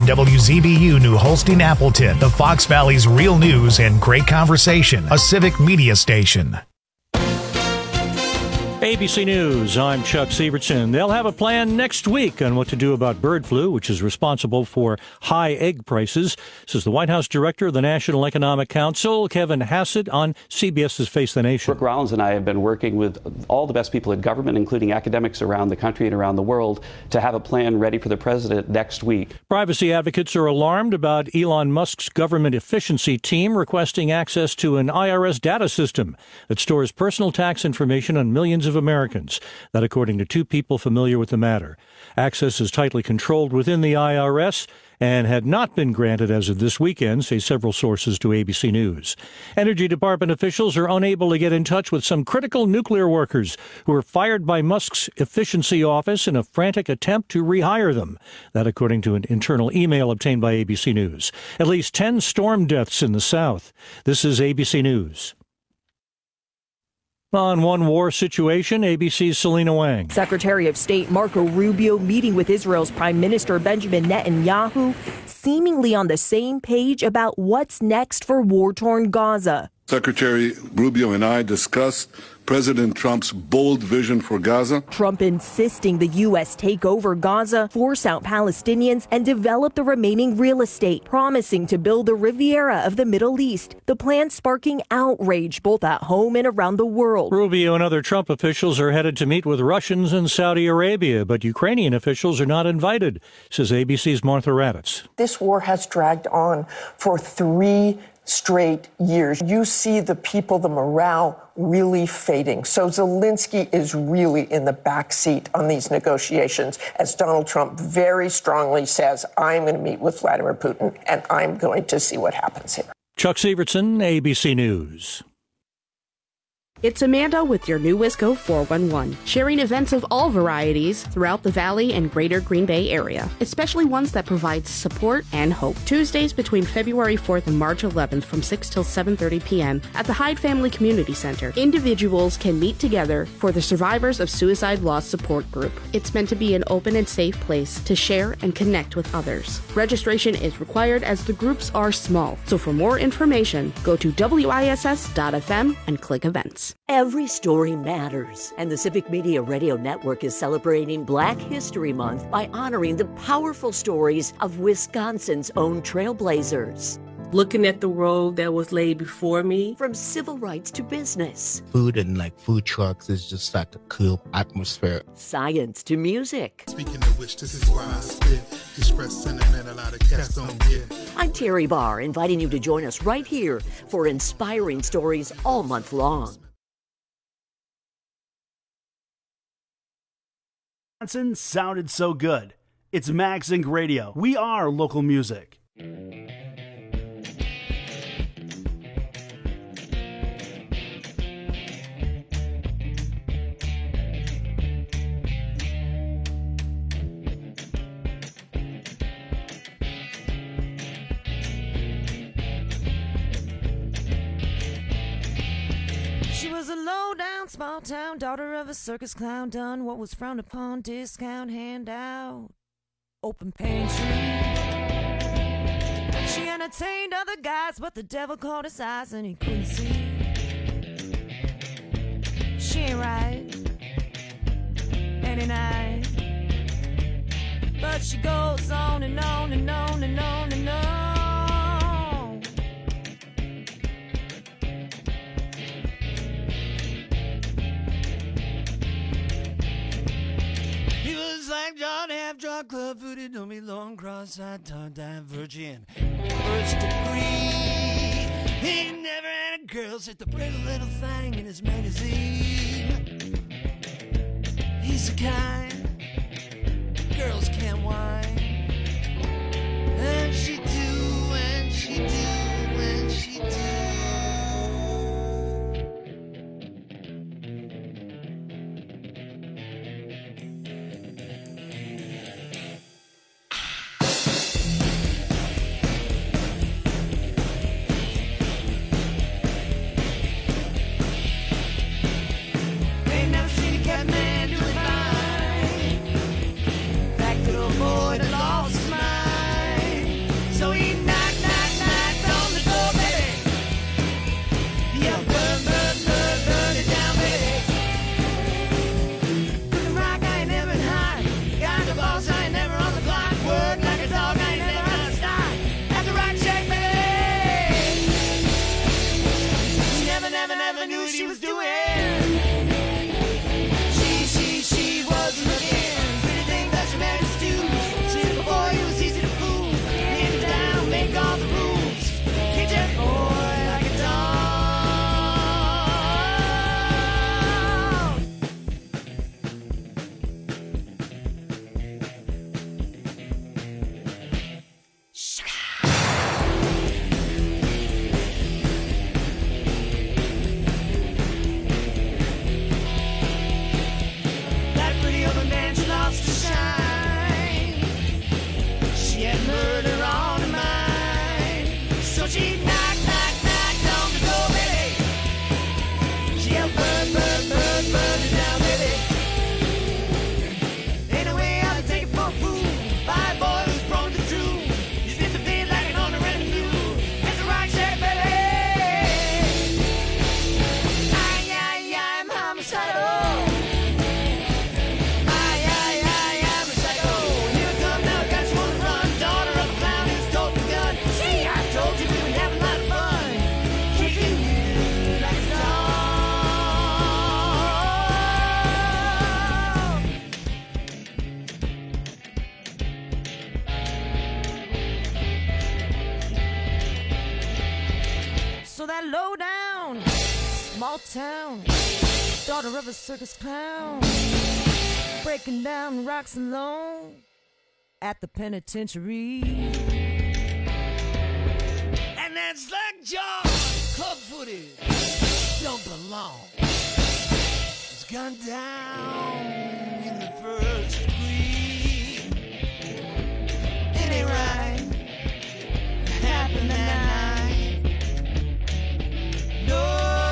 WZBU New Holstein Appleton, the Fox Valley's real news and great conversation, a civic media station. ABC News, I'm Chuck Sievertson. They'll have a plan next week on what to do about bird flu, which is responsible for high egg prices, says the White House director of the National Economic Council, Kevin Hassett, on CBS's Face the Nation. Brooke Rollins and I have been working with all the best people in government, including academics around the country and around the world, to have a plan ready for the president next week. Privacy advocates are alarmed about Elon Musk's government efficiency team requesting access to an IRS data system that stores personal tax information on millions of Americans. That, according to two people familiar with the matter. Access is tightly controlled within the IRS and had not been granted as of this weekend, say several sources to ABC News. Energy Department officials are unable to get in touch with some critical nuclear workers who were fired by Musk's efficiency office in a frantic attempt to rehire them. That, according to an internal email obtained by ABC News. At least 10 storm deaths in the South. This is ABC News. On one war situation, ABC's Selena Wang. Secretary of State Marco Rubio meeting with Israel's Prime Minister Benjamin Netanyahu, seemingly on the same page about what's next for war-torn Gaza. Secretary Rubio and I discussed President Trump's bold vision for Gaza. Trump insisting the U.S. take over Gaza, force out Palestinians, and develop the remaining real estate, promising to build the Riviera of the Middle East. The plan sparking outrage both at home and around the world. Rubio and other Trump officials are headed to meet with Russians in Saudi Arabia, but Ukrainian officials are not invited, says ABC's Martha Raddatz. This war has dragged on for 3 straight years. You see the people, the morale really fading. So Zelensky is really in the back seat on these negotiations, as Donald Trump very strongly says, I'm going to meet with Vladimir Putin and I'm going to see what happens here. Chuck Sievertson, ABC News. It's Amanda with your new Wisco 411, sharing events of all varieties throughout the Valley and greater Green Bay area, especially ones that provide support and hope. Tuesdays between February 4th and March 11th from 6 till 7:30 p.m. at the Hyde Family Community Center. Individuals can meet together for the Survivors of Suicide Loss Support Group. It's meant to be an open and safe place to share and connect with others. Registration is required as the groups are small, so for more information, go to WISS.FM and click events. Every story matters, and the Civic Media Radio Network is celebrating Black History Month by honoring the powerful stories of Wisconsin's own trailblazers. Looking at the road that was laid before me. From civil rights to business. Food and food trucks is just like a cool atmosphere. Science to music. Speaking of which, this is why I spit. Express sentiment a lot of cats don't get. I'm Terry Barr, inviting you to join us right here for inspiring stories all month long. Wisconsin sounded so good. It's Max Inc. Radio. We are local music. Small town, daughter of a circus clown, done what was frowned upon, discount handout, open pantry. She entertained other guys, but the devil caught his eyes and he couldn't see. She ain't right any night, but she goes on and on and on and on and on. Like John half drunk club footed, don't be long cross-eyed, tongue divergent. First degree, he never had a girl sit the pretty little thing in his magazine. He's the kind girls can't whine, and she do, and she do, and she do. that low down, small town, daughter of a circus clown, breaking down rocks alone at the penitentiary. And that slack jaw, club-footed, don't belong. It's gone down in the first degree. It ain't right. It happened that night. No.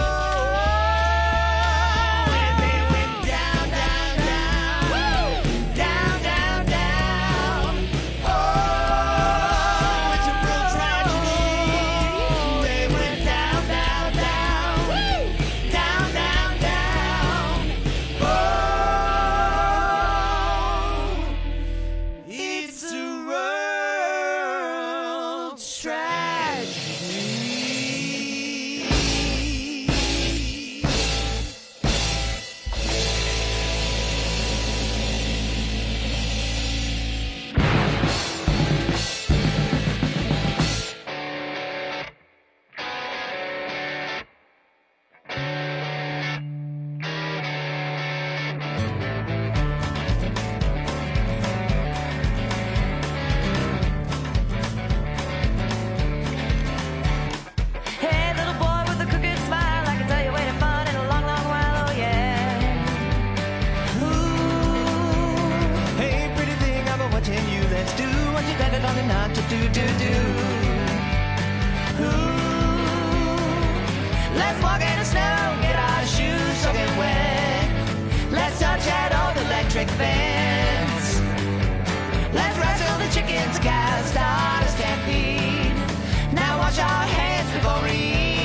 Let's walk in the snow, get our shoes soaking wet. Let's touch that old electric fence. Let's wrestle the chickens, cows, start a stampede. Now wash our hands before we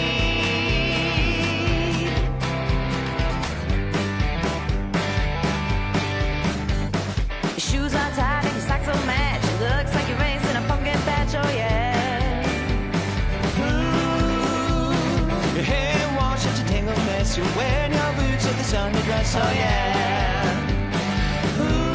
eat. Your shoes are tied and your socks will match. It looks like you're racing a pumpkin patch, oh yeah. Your hair washed such a tangled mess. You're wearing your boots with the Sunday dress, oh yeah. Ooh.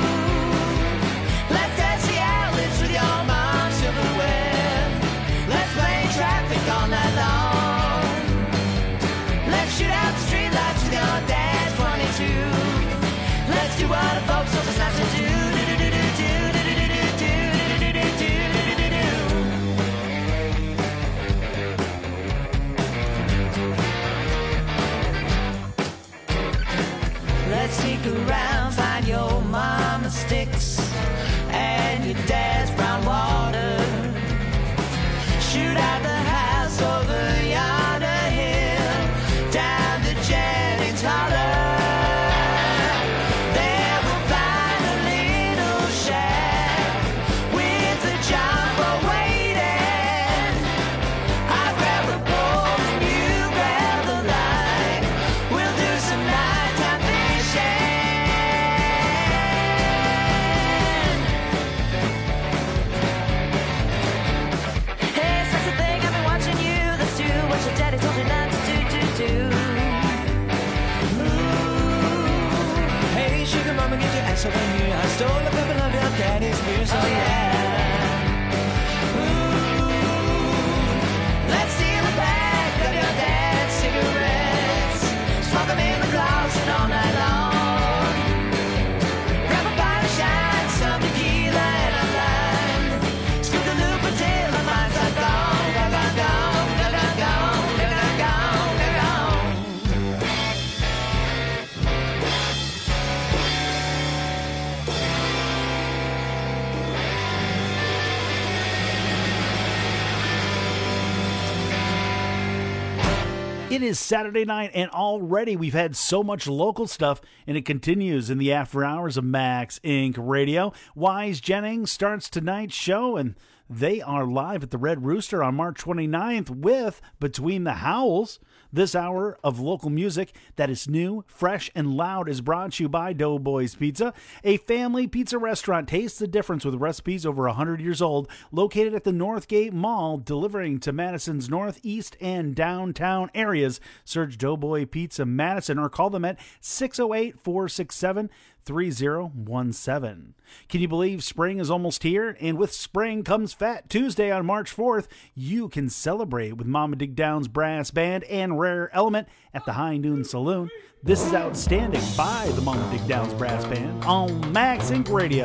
Let's test the outlets with your mom's silverware. Let's play traffic all night long. Let's shoot out the streetlights with your dad's 22. Let's do what the folks told us not to do. Let's sneak around, find your mama's sticks and your dad's brown water. Shoot out the house over yonder hill, down to Jennings Holler. There we'll find a little shack with a jumbo waiting. I grab a pole and you grab the line. We'll do some nighttime fishing. Hey, sexy thing, I've been watching you. Let's do what your daddy told you not to do. Ooh. Hey, sugar mama, get your ass over here. I stole a couple of your daddy's beers, oh yeah. Ooh. Let's steal a pack of your dad's cigarettes. Smoke them in the closet all night long. Grab a bottle of shine, some tequila and a lime. Scoop the loop until my mind's all gone. Gone, gone, gone, gone, gone, gone, gone, gone, gone, gone. It is Saturday night, and already we've had so much local stuff, and it continues in the after hours of Max Inc. Radio. Wise Jennings starts tonight's show, and they are live at the Red Rooster on March 29th with Between the Howls. This hour of local music that is new, fresh, and loud is brought to you by Doughboys Pizza, a family pizza restaurant. Taste the difference with recipes over 100 years old, located at the Northgate Mall, delivering to Madison's northeast and downtown areas. Search Doughboy Pizza Madison or call them at 608-467 3017. Can you believe spring is almost here? And with spring comes Fat Tuesday on March 4th. You can celebrate with Mama Dig Down's Brass Band and Rare Element at the High Noon Saloon. This is Outstanding by the Mama Dig Down's Brass Band on Max Inc. Radio.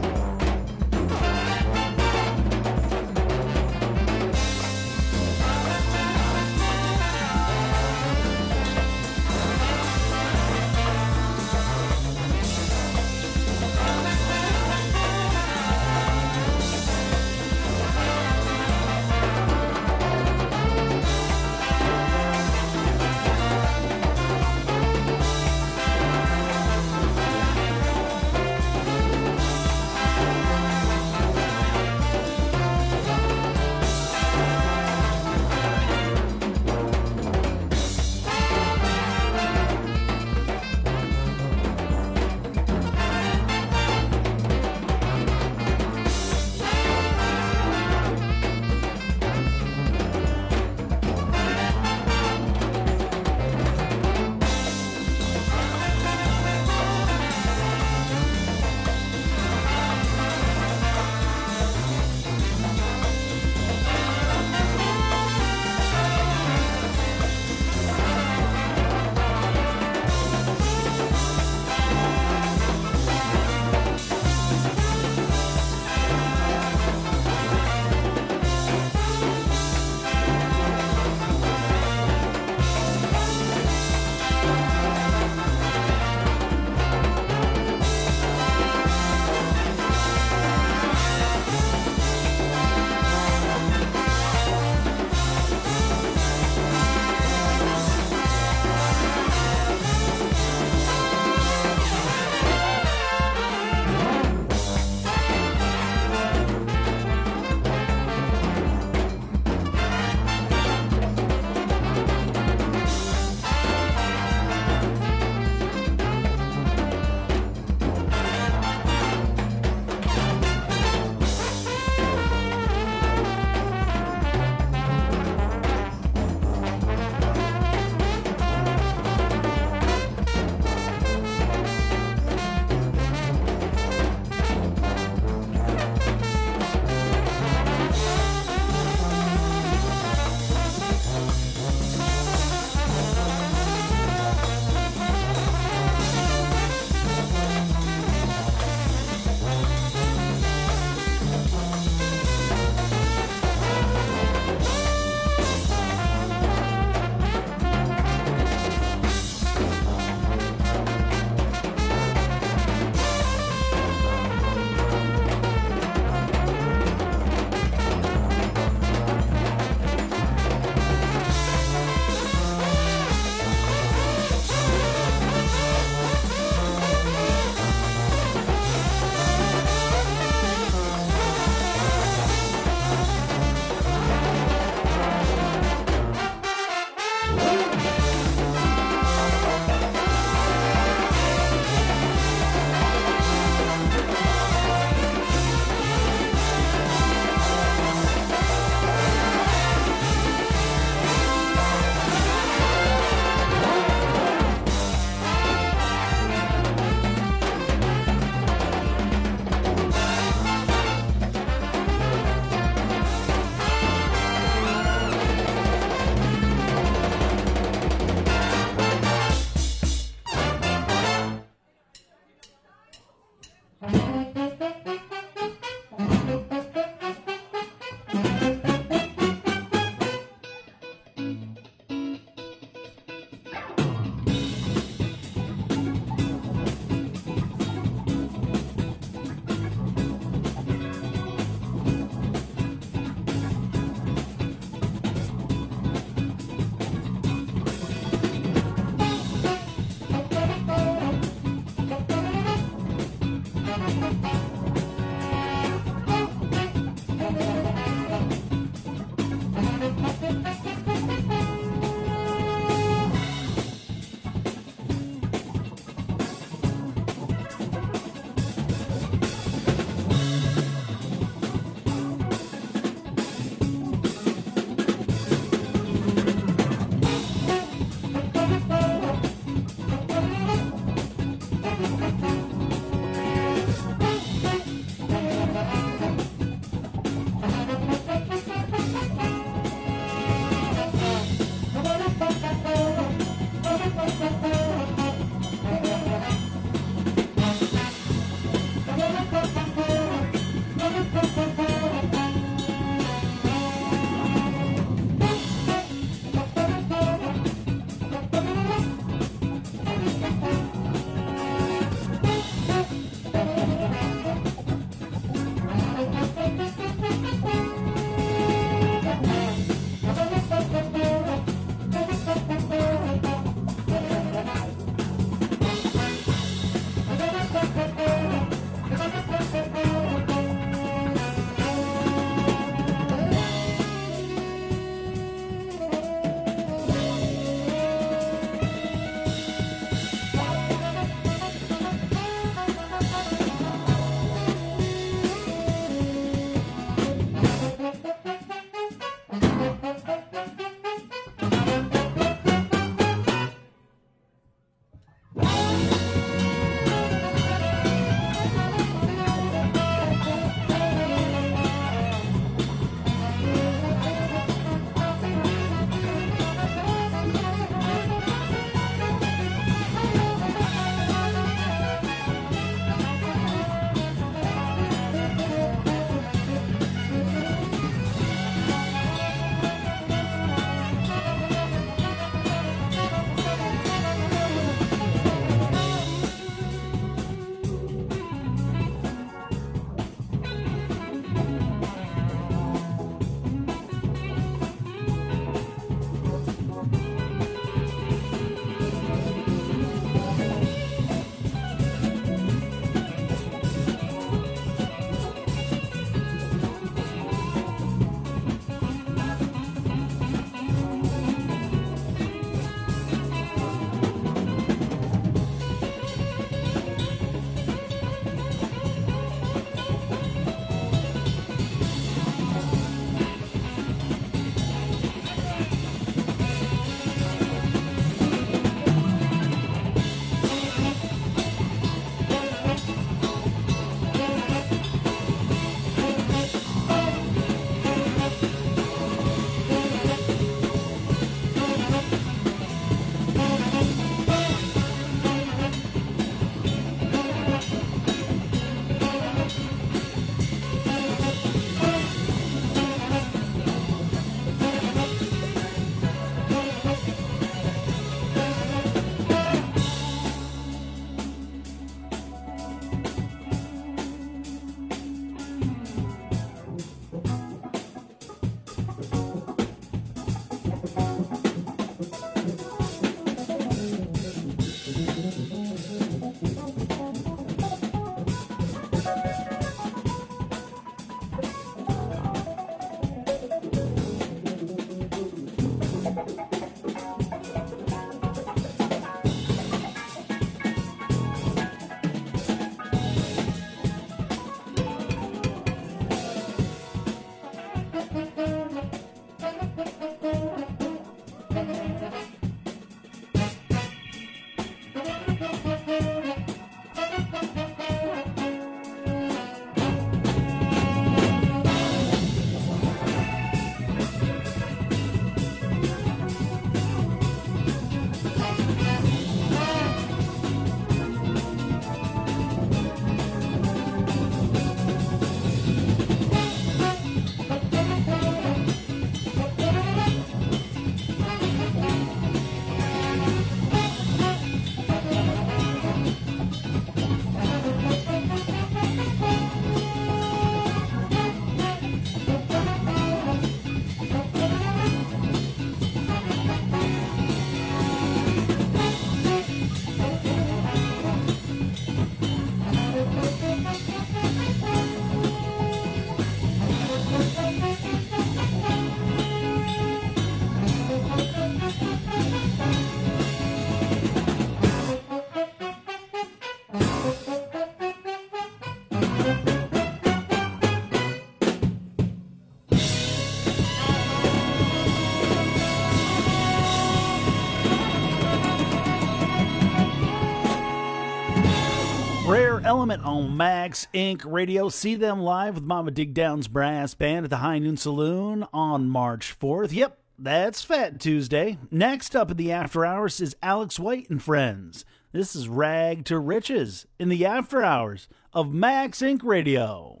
Rare Element on Max Inc. Radio. See them live with Mama Dig Down's brass band at the High Noon Saloon on March 4th. Yep, that's Fat Tuesday. Next up in the After Hours is Alex White and Friends. This is Rag to Riches in the After Hours of Max Inc. Radio.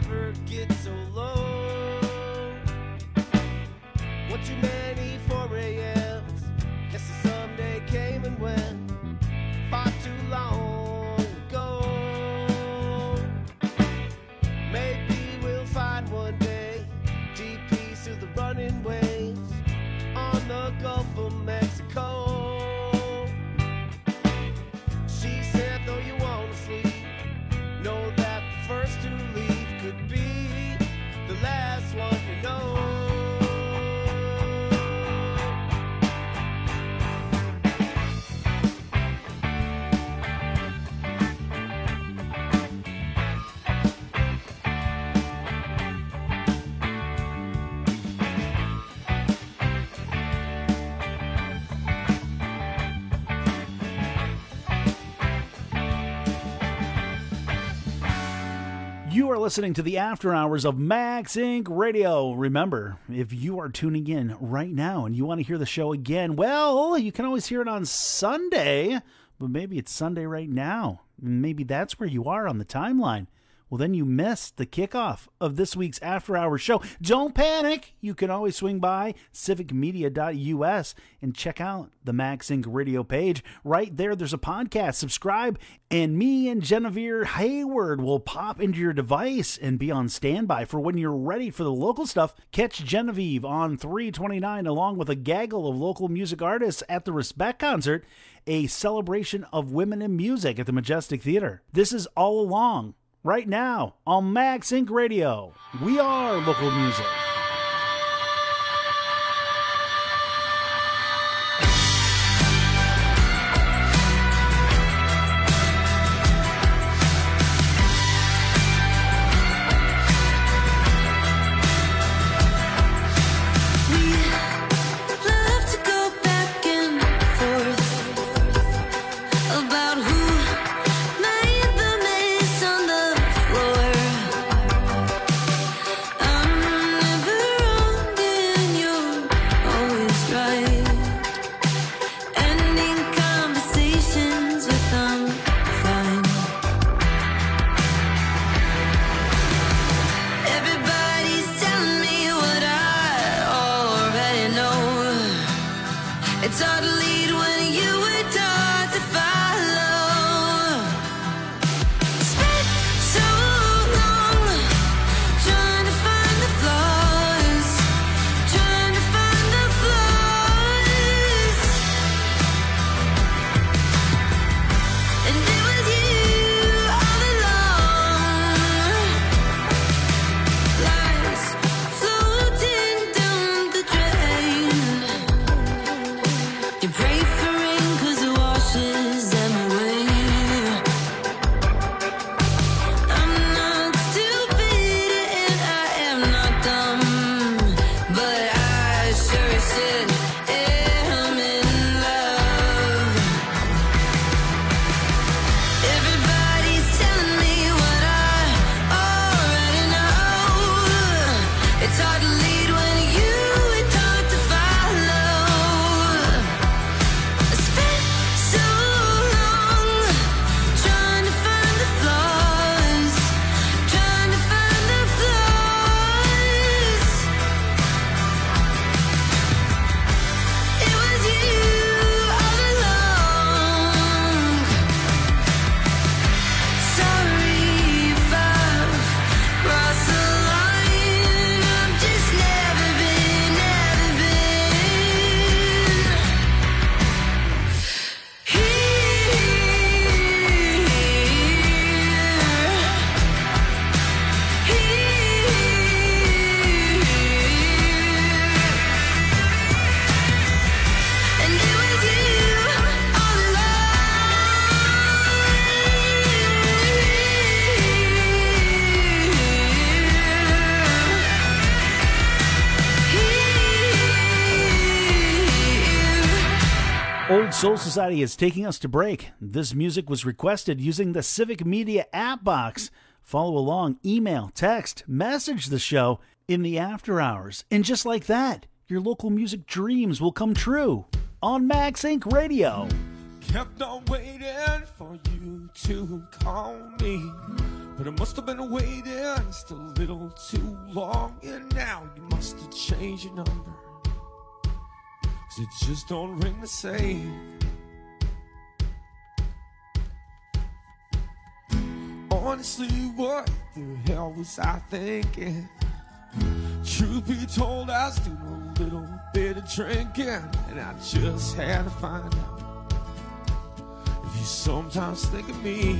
ever get so low. One too many 4 a.m.s. Guess the someday came and went far too long ago. Maybe we'll find one day deep peace through the running waves on the Gulf of Mexico. She said, though you wanna sleep, know that the first to leave could be the last one to know. You are listening to the After Hours of Max Inc. Radio. Remember, if you are tuning in right now and you want to hear the show again, well, you can always hear it on Sunday, but maybe it's Sunday right now. Maybe that's where you are on the timeline. Well, then you missed the kickoff of this week's After Hours show. Don't panic. You can always swing by civicmedia.us and check out the Max Inc. radio page. Right there, there's a podcast. Subscribe, and me and Genevieve Hayward will pop into your device and be on standby for when you're ready for the local stuff. Catch Genevieve on 329 along with a gaggle of local music artists at the Respect Concert, a celebration of women in music at the Majestic Theater. This is all along right now on Max Inc. Radio. We are local music. Old Soul Society is taking us to break. This music was requested using the Civic Media app box. Follow along, email, text, message the show in the after hours. And just like that, your local music dreams will come true on Max Inc. Radio. Kept on waiting for you to call me. But I must have been waiting just a little too long. And now you must have changed your number, 'cause it just don't ring the same. Honestly, what the hell was I thinking? Truth be told, I was doing a little bit of drinking, and I just had to find out if you sometimes think of me.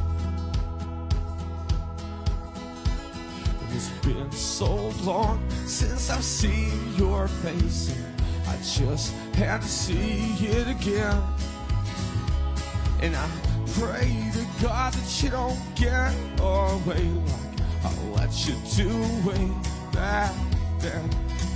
It's been so long since I've seen your face, and I just had to see it again. And I pray to God that you don't get away like I let you do way back then.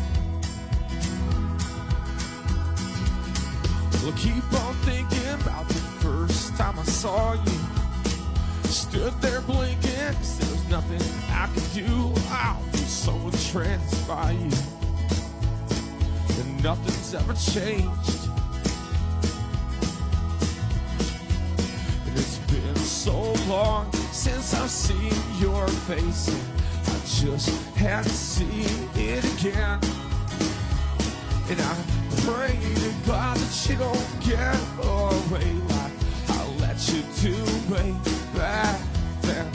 Well, keep on thinking about the first time I saw you. Stood there blinking, 'cause there was nothing I could do. I'll be so entranced by you, and nothing's ever changed. And it's been so long since I've seen your face, and I just had to see it again. And I pray to God that you don't get away like I let you do way back then.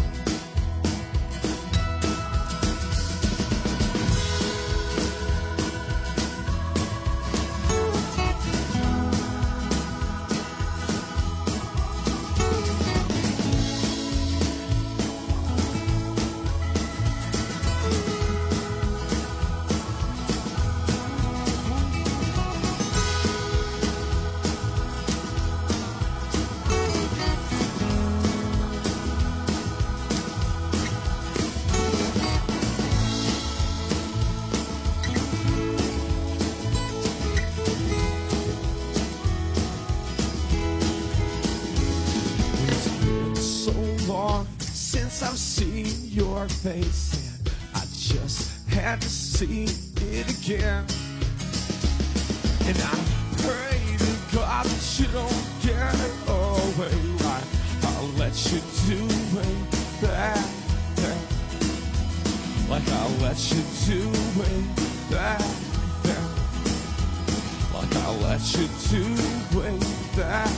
I've seen your face, and I just had to see it again. And I pray to God that you don't get away like I'll let you do way back then. Like I'll let you do way back then. Like I'll let you do way back.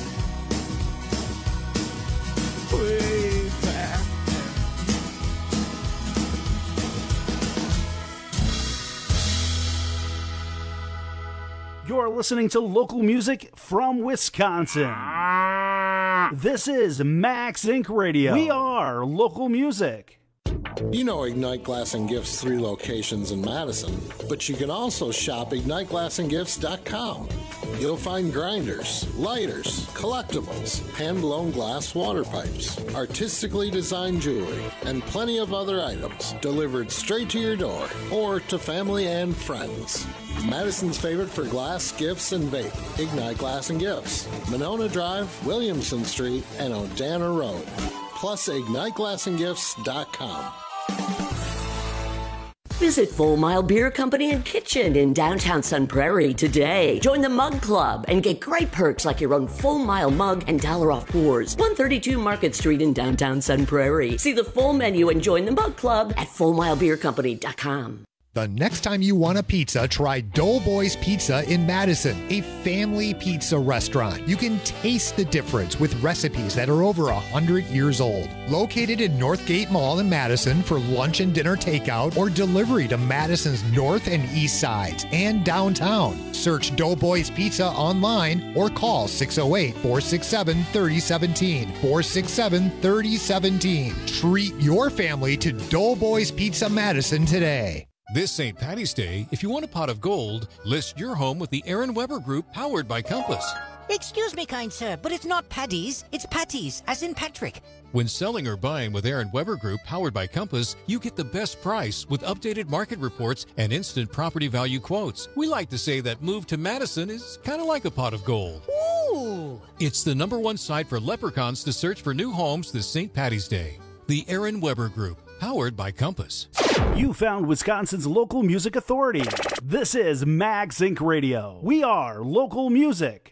Way back. You're listening to local music from Wisconsin. This is Max Inc. Radio. We are local music. You know Ignite Glass and Gifts' 3 locations in Madison, but you can also shop IgniteGlassandGifts.com. You'll find grinders, lighters, collectibles, hand-blown glass water pipes, artistically designed jewelry, and plenty of other items delivered straight to your door or to family and friends. Madison's favorite for glass, gifts, and vape, Ignite Glass and Gifts, Monona Drive, Williamson Street, and Odana Road. Plus, IgniteGlassandGifts.com. Visit Full Mile Beer Company and Kitchen in downtown Sun Prairie today. Join the Mug Club and get great perks like your own Full Mile mug and $1 off pours. 132 Market Street in downtown Sun Prairie. See the full menu and join the Mug Club at FullMileBeerCompany.com. The next time you want a pizza, try Doughboys Pizza in Madison, a family pizza restaurant. You can taste the difference with recipes that are over 100 years old. Located in Northgate Mall in Madison for lunch and dinner takeout or delivery to Madison's north and east sides and downtown. Search Doughboys Pizza online or call 608-467-3017. 467-3017. Treat your family to Doughboys Pizza Madison today. This St. Paddy's Day, if you want a pot of gold, list your home with the Aaron Weber Group, powered by Compass. Excuse me, kind sir, but it's not Paddy's, it's Patty's, as in Patrick. When selling or buying with Aaron Weber Group, powered by Compass, you get the best price with updated market reports and instant property value quotes. We like to say that move to Madison is kind of like a pot of gold. Ooh! It's the #1 site for leprechauns to search for new homes this St. Paddy's Day. The Aaron Weber Group, powered by Compass. You found Wisconsin's local music authority. This is Max Inc. Radio. We are local music.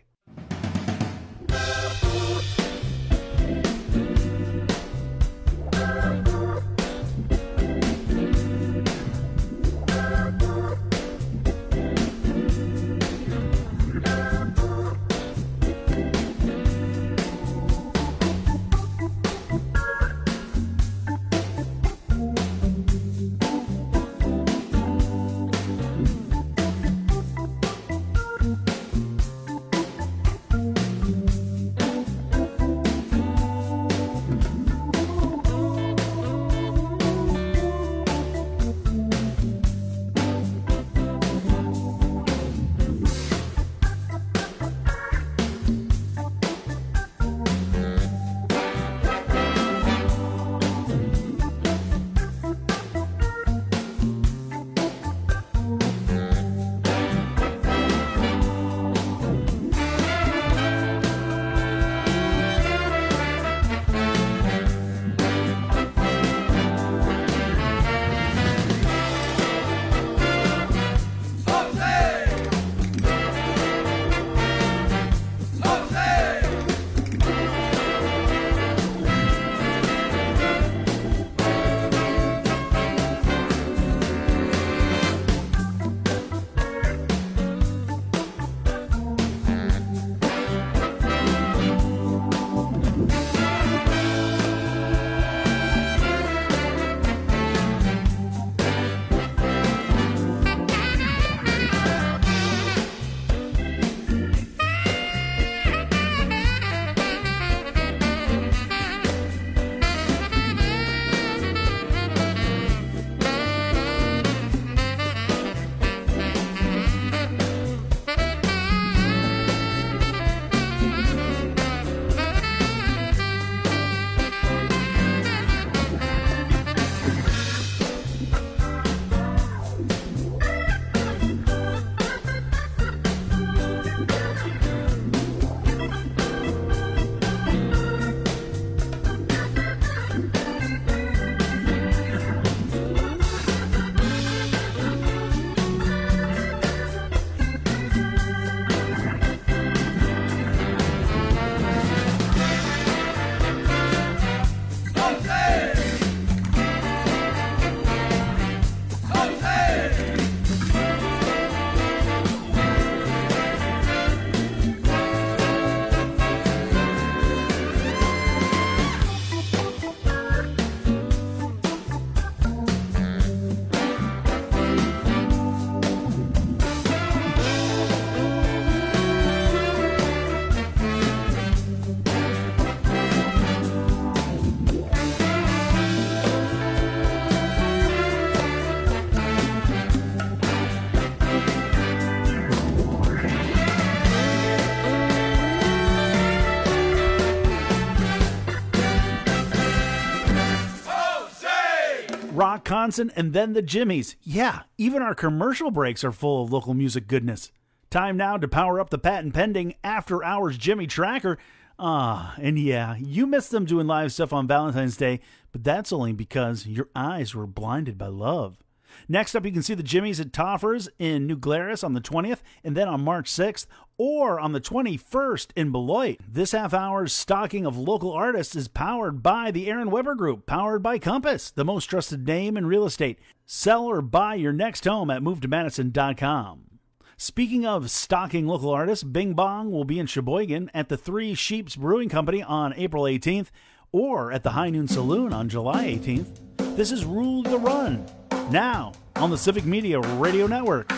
rock concert, and then the Jimmys. Yeah, even our commercial breaks are full of local music goodness. Time now to power up the patent-pending After Hours Jimmy Tracker. And yeah, you missed them doing live stuff on Valentine's Day, but that's only because your eyes were blinded by love. Next up, you can see the Jimmys at Toffers in New Glarus on the 20th, and then on March 6th, or on the 21st in Beloit. This half-hour's stocking of local artists is powered by the Aaron Weber Group, powered by Compass, the most trusted name in real estate. Sell or buy your next home at MoveToMadison.com. Speaking of stocking local artists, Bing Bong will be in Sheboygan at the Three Sheeps Brewing Company on April 18th, or at the High Noon Saloon on July 18th. This is Rule the Run, now on the Civic Media Radio Network.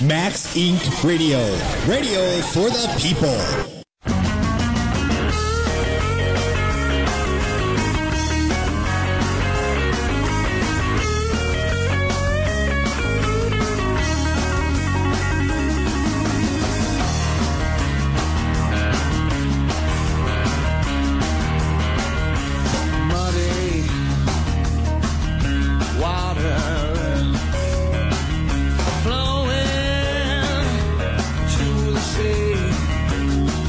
Max Inc. Radio. Radio for the people. Flowing to the sea.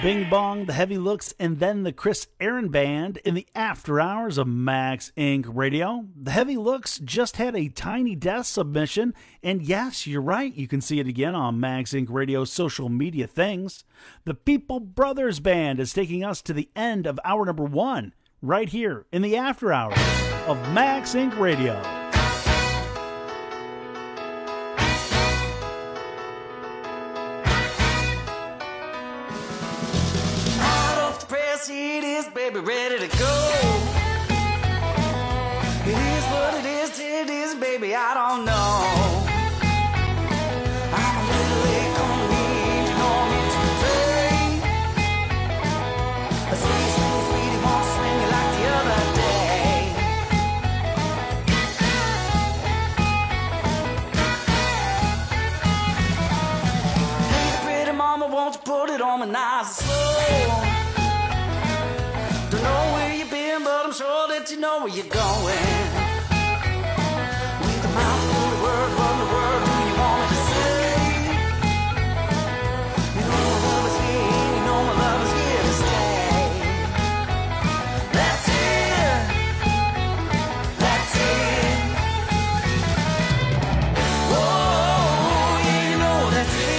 Bing Bong, the Heavy Looks, and then the Chris Aaron Band in the after hours of Max Inc. Radio. The Heavy Looks just had a Tiny Desk submission, and yes, you're right, you can see it again on Max Inc. Radio's social media things. The People Brothers Band is taking us to the end of hour number 1, right here in the after hours of Max Inc. Radio. It is, baby, ready to go. It is what it is, baby, I don't know. I'm a little late on the wind, you know me to play. A sweet, sweet, sweetie, won't swing you like the other day. Hey, pretty mama, won't you put it on me nice and slow? Don't know where you've been, but I'm sure that you know where you're going. With a mouth full of words, what in the world do you want me to say? You know my love is here, you know my love is here to stay. That's it, that's it. Oh, yeah, you know that's it.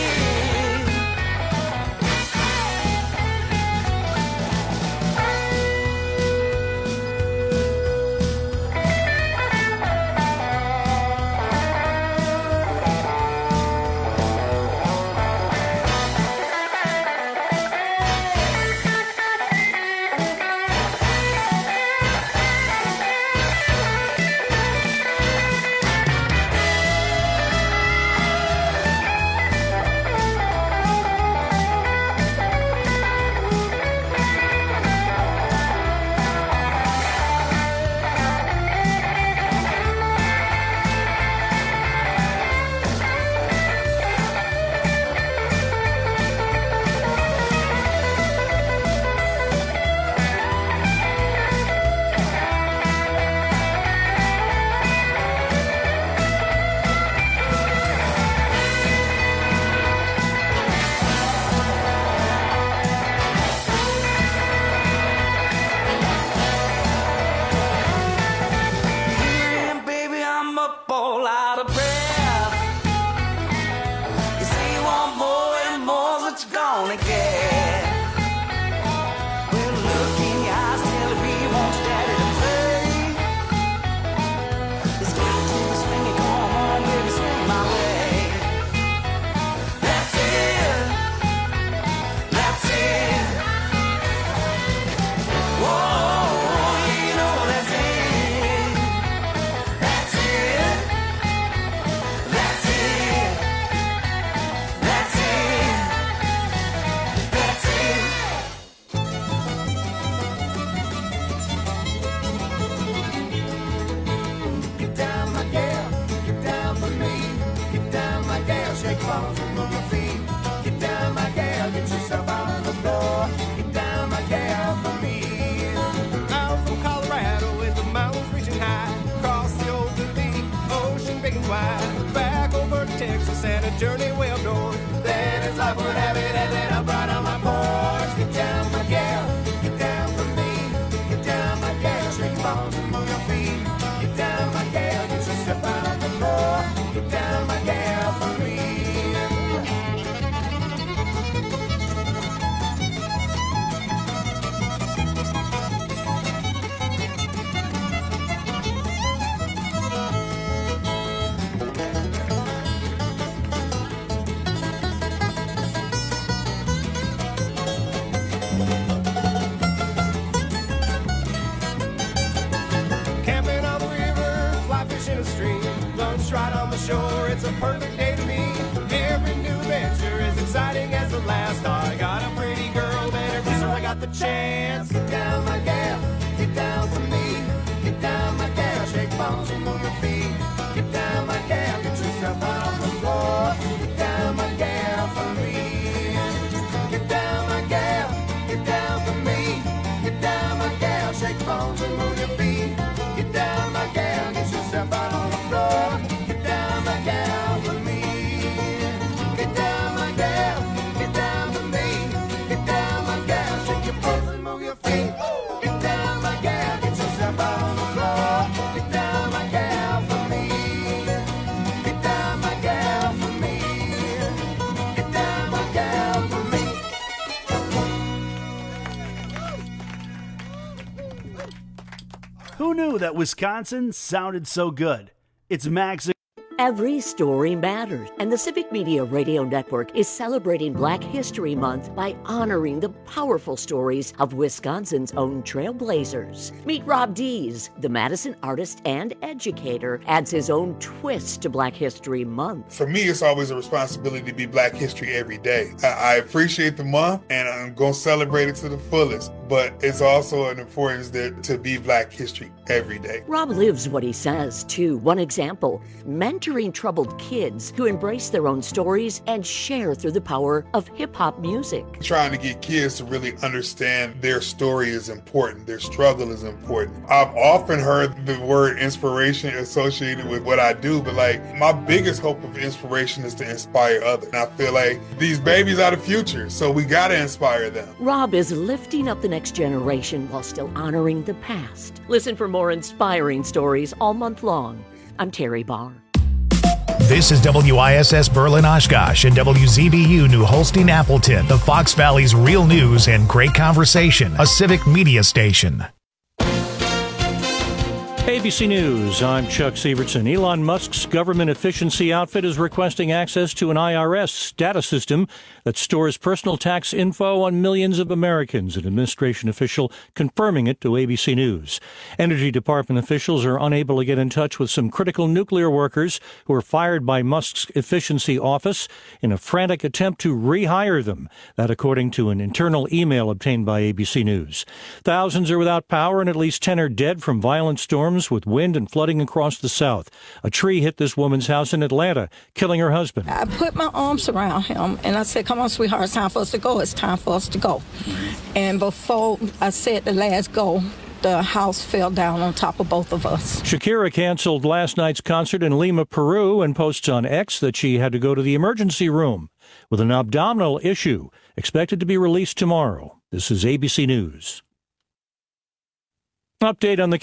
Journey way up north. Then as life would have it, and then I'm right on my porch. Get down, my gal, get down for me. Get down, my gal, shake your bones and move your feet. Get down, my gal, get yourself out on the floor. Get down, my gal, for me. Right on the shore, it's a perfect day to me. Every new venture is exciting as the last. I got a pretty girl, better kiss her, I got the chance. Get down, my gal, get down for me. Get down, my gal, shake bones and move your feet. Get down, my gal, get yourself out on the floor. Get down, my gal, for me. Get down, my gal, get down for me. Get down, my gal, shake bones and move your feet. Get down, my gal, get yourself out on the floor. Get down, my gal, for me. Get down, my gal, get down for me. Get down, my knew that Wisconsin sounded so good? It's Max. Every story matters, and the Civic Media Radio Network is celebrating Black History Month by honoring the powerful stories of Wisconsin's own trailblazers. Meet Rob Dees, the Madison artist and educator, adds his own twist to Black History Month. For me, it's always a responsibility to be Black History every day. I appreciate the month, and I'm going to celebrate it to the fullest, but it's also an importance to be Black History every day. Rob lives what he says, too. One example, mentoring troubled kids to embrace their own stories and share through the power of hip-hop music. Trying to get kids to really understand their story is important, their struggle is important. I've often heard the word inspiration associated with what I do, but my biggest hope of inspiration is to inspire others. And I feel like these babies are the future, so we got to inspire them. Rob is lifting up the next generation while still honoring the past. Listen for more inspiring stories all month long. I'm Terry Barr. This is WISS Berlin Oshkosh and WZBU New Holstein Appleton, the Fox Valley's real news and great conversation, a civic media station. ABC News, I'm Chuck Sievertson. Elon Musk's government efficiency outfit is requesting access to an IRS data system that stores personal tax info on millions of Americans, an administration official confirming it to ABC News. Energy Department officials are unable to get in touch with some critical nuclear workers who were fired by Musk's efficiency office in a frantic attempt to rehire them. That according to an internal email obtained by ABC News. Thousands are without power and at least 10 are dead from violent storms with wind and flooding across the South. A tree hit this woman's house in Atlanta, killing her husband. I put my arms around him and I said, come on, sweetheart, it's time for us to go. It's time for us to go. And before I said the last go, the house fell down on top of both of us. Shakira canceled last night's concert in Lima, Peru, and posts on X that she had to go to the emergency room with an abdominal issue, expected to be released tomorrow. This is ABC News. Update on the